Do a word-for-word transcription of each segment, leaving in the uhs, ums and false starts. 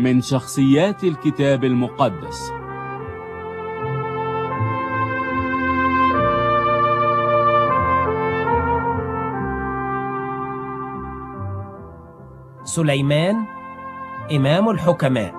من شخصيات الكتاب المقدس. سليمان إمام الحكماء.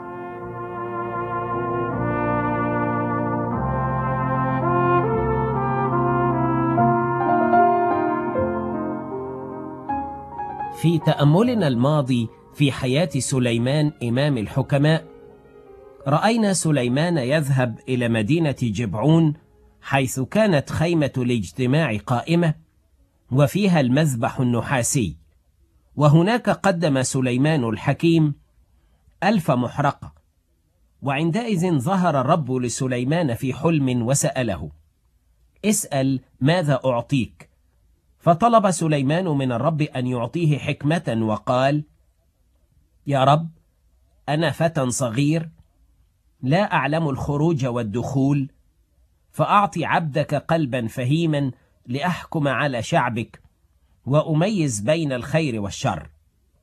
في تأملنا الماضي في حياة سليمان إمام الحكماء، رأينا سليمان يذهب إلى مدينة جبعون، حيث كانت خيمة الاجتماع قائمة وفيها المذبح النحاسي، وهناك قدم سليمان الحكيم ألف محرقة. وعندئذ ظهر الرب لسليمان في حلم وسأله: اسأل ماذا أعطيك؟ فطلب سليمان من الرب أن يعطيه حكمة، وقال: يا رب، أنا فتى صغير لا أعلم الخروج والدخول، فأعطي عبدك قلبا فهيما لأحكم على شعبك وأميز بين الخير والشر.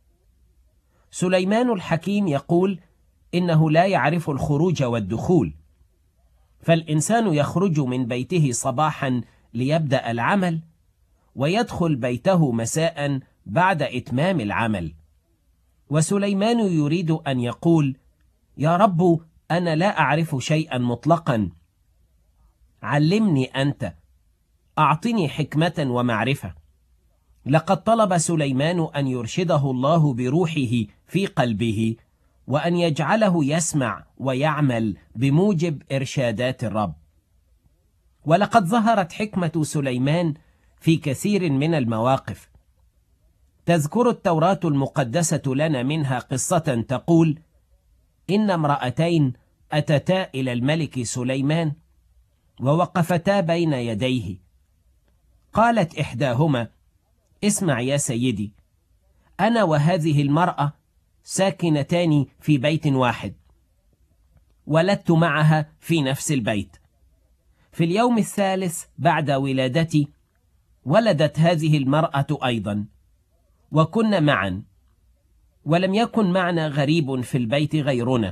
سليمان الحكيم يقول إنه لا يعرف الخروج والدخول، فالإنسان يخرج من بيته صباحا ليبدأ العمل، ويدخل بيته مساء بعد إتمام العمل. وسليمان يريد أن يقول: يا رب، أنا لا أعرف شيئا مطلقا، علمني أنت، أعطني حكمة ومعرفة. لقد طلب سليمان أن يرشده الله بروحه في قلبه، وأن يجعله يسمع ويعمل بموجب إرشادات الرب. ولقد ظهرت حكمة سليمان في كثير من المواقف. تذكر التوراة المقدسة لنا منها قصة تقول: إن امرأتين أتتا إلى الملك سليمان ووقفتا بين يديه. قالت إحداهما: اسمع يا سيدي، أنا وهذه المرأة ساكنتان في بيت واحد، ولدت معها في نفس البيت. في اليوم الثالث بعد ولادتي ولدت هذه المرأة أيضا، وكنا معا، ولم يكن معنا غريب في البيت غيرنا.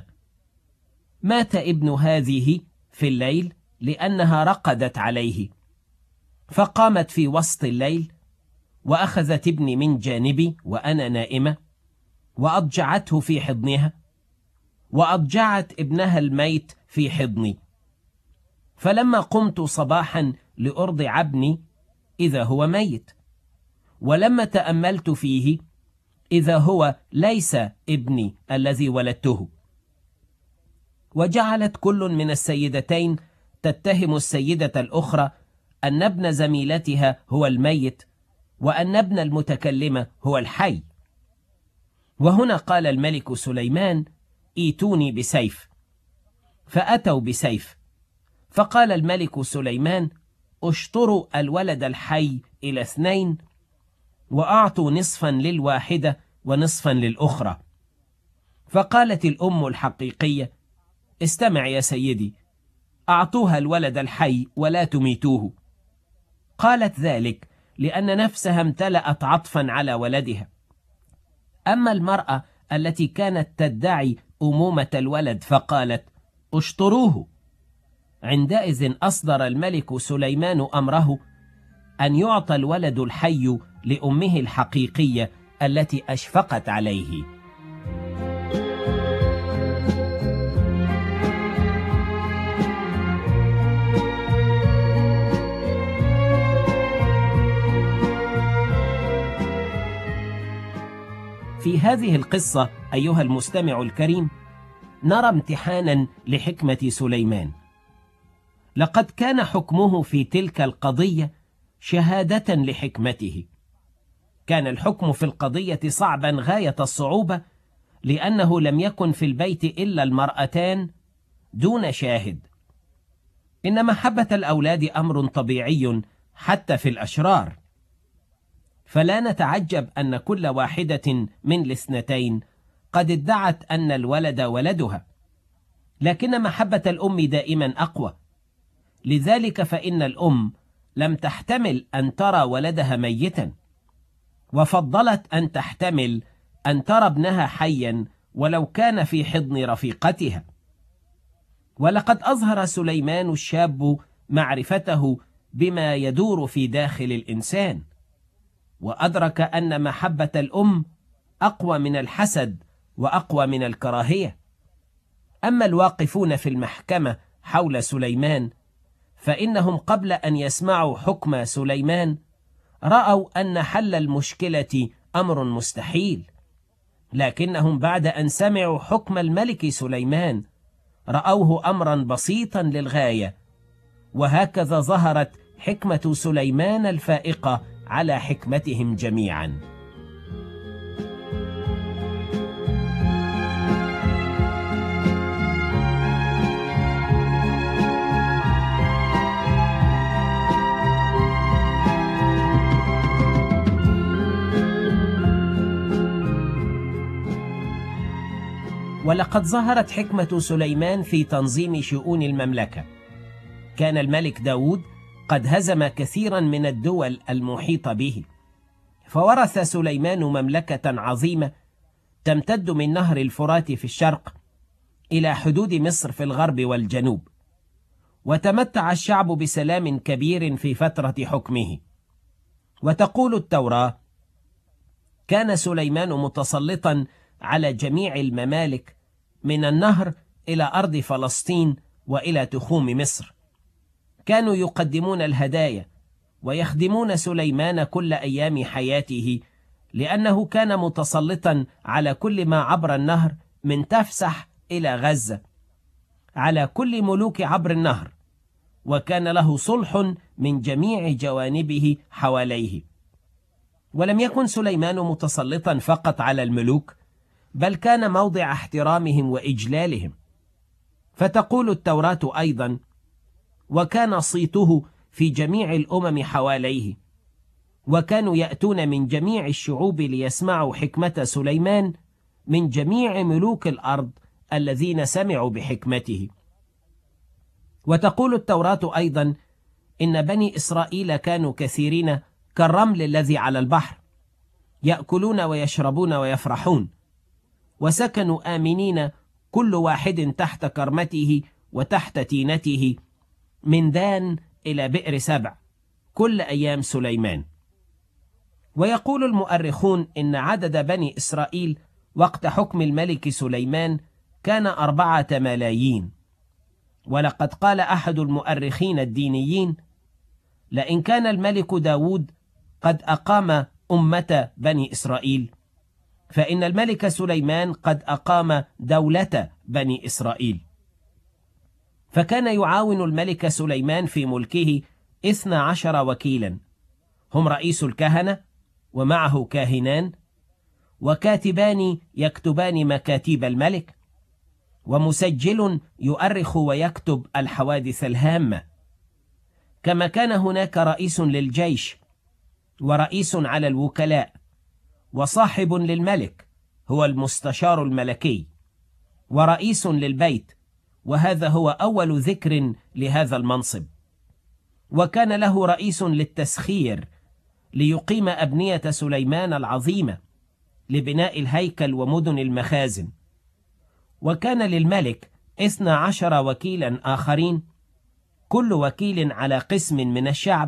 مات ابن هذه في الليل لأنها رقدت عليه، فقامت في وسط الليل وأخذت ابني من جانبي وأنا نائمة، وأضجعته في حضنها، وأضجعت ابنها الميت في حضني. فلما قمت صباحا لأرضع ابني إذا هو ميت، ولما تأملت فيه إذا هو ليس ابني الذي ولدته. وجعلت كل من السيدتين تتهم السيدة الأخرى أن ابن زميلتها هو الميت، وأن ابن المتكلمة هو الحي. وهنا قال الملك سليمان: ايتوني بسيف. فأتوا بسيف. فقال الملك سليمان: اشطروا الولد الحي إلى اثنين، وأعطوا نصفا للواحدة ونصفا للأخرى. فقالت الأم الحقيقية: استمع يا سيدي، أعطوها الولد الحي ولا تميتوه. قالت ذلك لأن نفسها امتلأت عطفا على ولدها. أما المرأة التي كانت تدعي أمومة الولد فقالت: اشطروه. عندئذ أصدر الملك سليمان أمره أن يعطى الولد الحي لأمه الحقيقية التي أشفقت عليه. في هذه القصة أيها المستمع الكريم نرى امتحانا لحكمة سليمان. لقد كان حكمه في تلك القضية شهادة لحكمته. كان الحكم في القضية صعبا غاية الصعوبة، لأنه لم يكن في البيت إلا المرأتان دون شاهد. إن محبة الأولاد أمر طبيعي حتى في الأشرار، فلا نتعجب أن كل واحدة من الاثنتين قد ادعت أن الولد ولدها، لكن محبة الأم دائما أقوى. لذلك فإن الأم لم تحتمل أن ترى ولدها ميتا، وفضلت أن تحتمل أن ترى ابنها حيا ولو كان في حضن رفيقتها. ولقد أظهر سليمان الشاب معرفته بما يدور في داخل الإنسان، وأدرك أن محبة الأم أقوى من الحسد وأقوى من الكراهية. أما الواقفون في المحكمة حول سليمان فإنهم قبل أن يسمعوا حكم سليمان رأوا أن حل المشكلة أمر مستحيل، لكنهم بعد أن سمعوا حكم الملك سليمان رأوه أمرا بسيطا للغاية. وهكذا ظهرت حكمة سليمان الفائقة على حكمتهم جميعا. ولقد ظهرت حكمة سليمان في تنظيم شؤون المملكة. كان الملك داود قد هزم كثيرا من الدول المحيطة به، فورث سليمان مملكة عظيمة تمتد من نهر الفرات في الشرق إلى حدود مصر في الغرب والجنوب. وتمتع الشعب بسلام كبير في فترة حكمه. وتقول التوراة: كان سليمان متسلطا على جميع الممالك من النهر إلى أرض فلسطين وإلى تخوم مصر. كانوا يقدمون الهدايا ويخدمون سليمان كل أيام حياته، لأنه كان متسلطا على كل ما عبر النهر من تفسح إلى غزة، على كل ملوك عبر النهر، وكان له صلح من جميع جوانبه حواليه. ولم يكن سليمان متسلطا فقط على الملوك، بل كان موضع احترامهم وإجلالهم. فتقول التوراة أيضا: وكان صيته في جميع الأمم حواليه، وكانوا يأتون من جميع الشعوب ليسمعوا حكمة سليمان من جميع ملوك الأرض الذين سمعوا بحكمته. وتقول التوراة أيضا: إن بني إسرائيل كانوا كثيرين كالرمل الذي على البحر، يأكلون ويشربون ويفرحون، وسكنوا آمنين كل واحد تحت كرمته وتحت تينته، من دان إلى بئر سبع، كل أيام سليمان. ويقول المؤرخون إن عدد بني إسرائيل وقت حكم الملك سليمان كان أربعة ملايين. ولقد قال أحد المؤرخين الدينيين: لئن كان الملك داود قد أقام أمة بني إسرائيل، فإن الملك سليمان قد أقام دولة بني إسرائيل. فكان يعاون الملك سليمان في ملكه اثنا عشر وكيلا، هم رئيس الكهنة ومعه كاهنان وكاتبان يكتبان مكاتيب الملك، ومسجل يؤرخ ويكتب الحوادث الهامة. كما كان هناك رئيس للجيش ورئيس على الوكلاء وصاحب للملك هو المستشار الملكي ورئيس للبيت، وهذا هو أول ذكر لهذا المنصب. وكان له رئيس للتسخير ليقيم أبنية سليمان العظيمة لبناء الهيكل ومدن المخازن. وكان للملك اثنى عشر وكيلا آخرين، كل وكيل على قسم من الشعب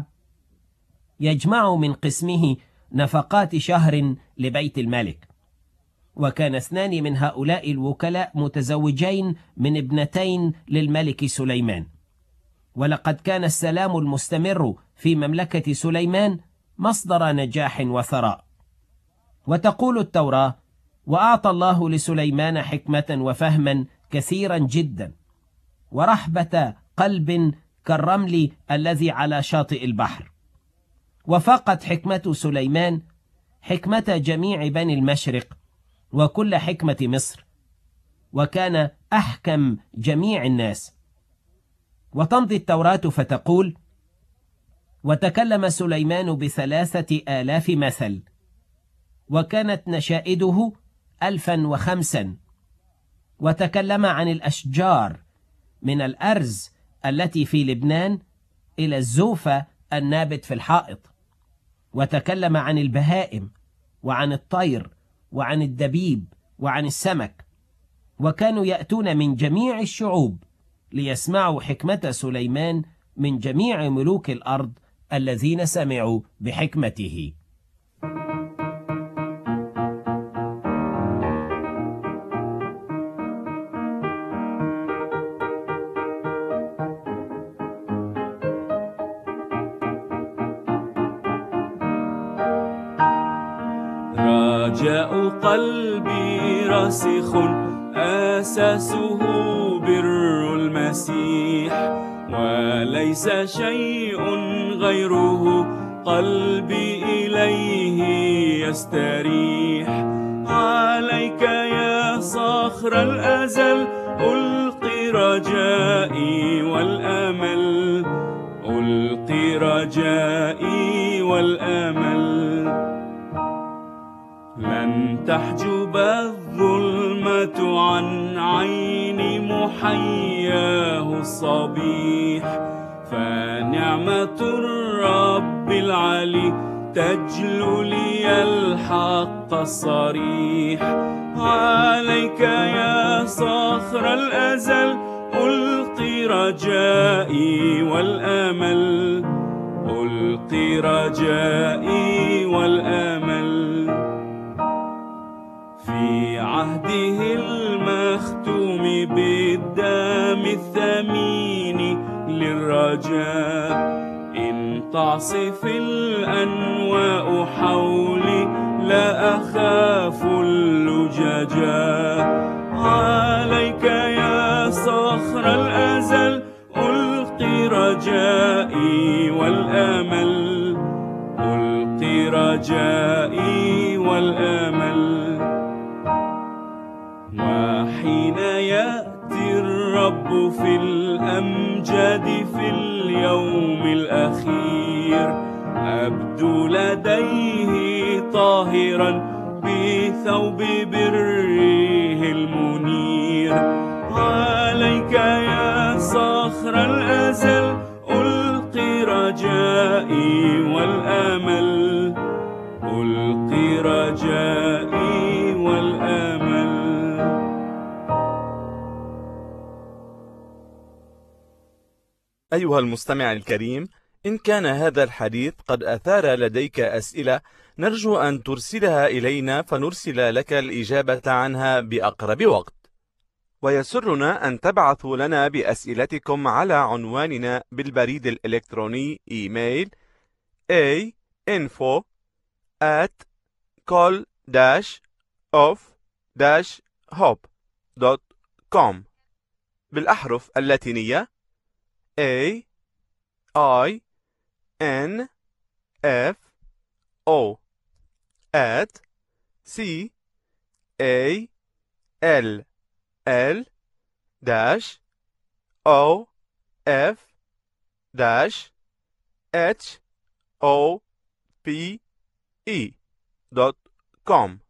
يجمع من قسمه نفقات شهر لبيت الملك. وكان اثنان من هؤلاء الوكلاء متزوجين من ابنتين للملك سليمان. ولقد كان السلام المستمر في مملكة سليمان مصدر نجاح وثراء. وتقول التوراة: وأعطى الله لسليمان حكمة وفهما كثيرا جدا، ورحبة قلب كالرمل الذي على شاطئ البحر. وفاقت حكمة سليمان حكمة جميع بني المشرق وكل حكمة مصر، وكان أحكم جميع الناس. وتمضي التوراة فتقول: وتكلم سليمان بثلاثة آلاف مثل، وكانت نشائده ألفا وخمسا. وتكلم عن الأشجار من الأرز التي في لبنان إلى الزوفة النابت في الحائط. وتكلم عن البهائم وعن الطير وعن الدبيب وعن السمك وكانوا يأتون من جميع الشعوب ليسمعوا حكمة سليمان من جميع ملوك الأرض الذين سمعوا بحكمته. رجاء قلبي راسخ أساسه بر المسيح، وليس شيء غيره قلبي إليه يستريح. عليك يا صخر الأزل ألقي رجائي والأمل، ألقي رجائي والأمل. لن تحجب الظلمة عن عين محياه الصبيح، فنعمة الرب العلي تجلو لي الحق الصريح. عليك يا صخر الأزل ألقي رجائي والأمل، ألقي رجائي والأمل. في عهده المختوم بالدم الثمين للرجاء، إن تعصف الأنواء حولي لا أخاف اللججا. عليك يا صخر الأزل ألقي رجائي والأمل، ألقي رجائي والأمل. وحين يأتي الرب في الأمجاد في اليوم الأخير، أبدو لديه طاهرا بثوب بره المنير. عليك يا صخر الأزل ألقي رجائي والأمل، ألقي رجائي والأمل. أيها المستمع الكريم، إن كان هذا الحديث قد أثار لديك أسئلة، نرجو أن ترسلها إلينا فنرسل لك الإجابة عنها بأقرب وقت. ويسرنا أن تبعثوا لنا بأسئلتكم على عنواننا بالبريد الإلكتروني إيميل a info at col dash of dash hope dot com بالأحرف اللاتينية A I N F O at C A L L dash O F dash H O P E dot com.